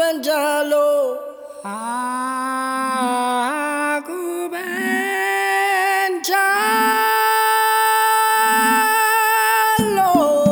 बजा लो। आगू बजा लो।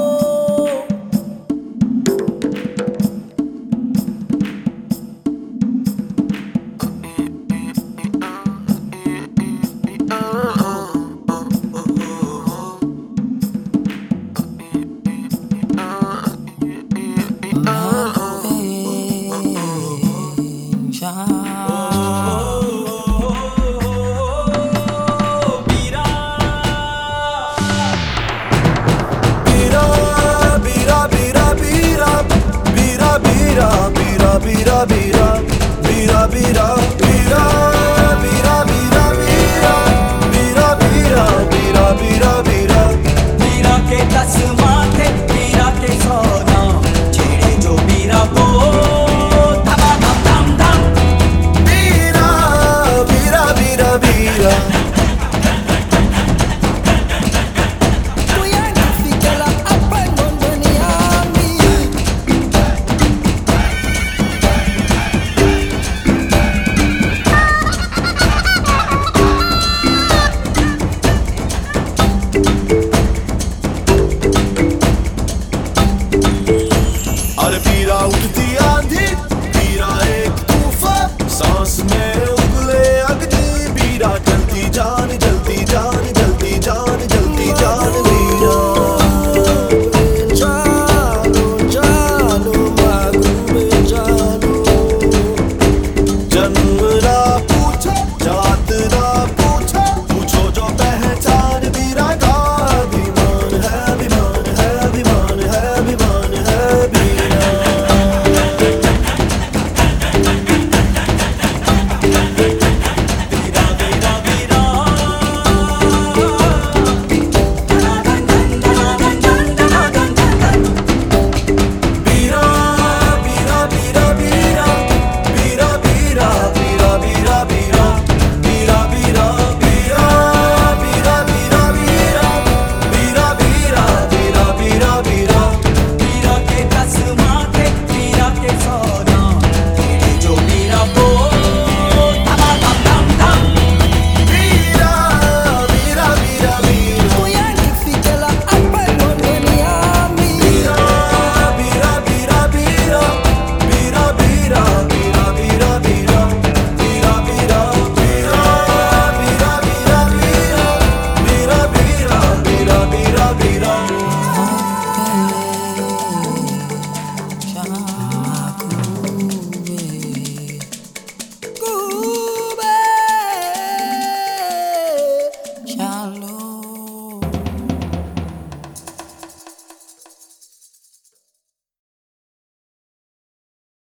Bira bira bira bira bira bira bira bira bira bira bira bira bira bira के 10 माथे bira के 100 नाम छेड़े जो bira को धमा धम धम धम bira bira bira bira बीरा उठती आंधी बीरा एक तूफान सांस में उगले अग्नि बीरा जलती जान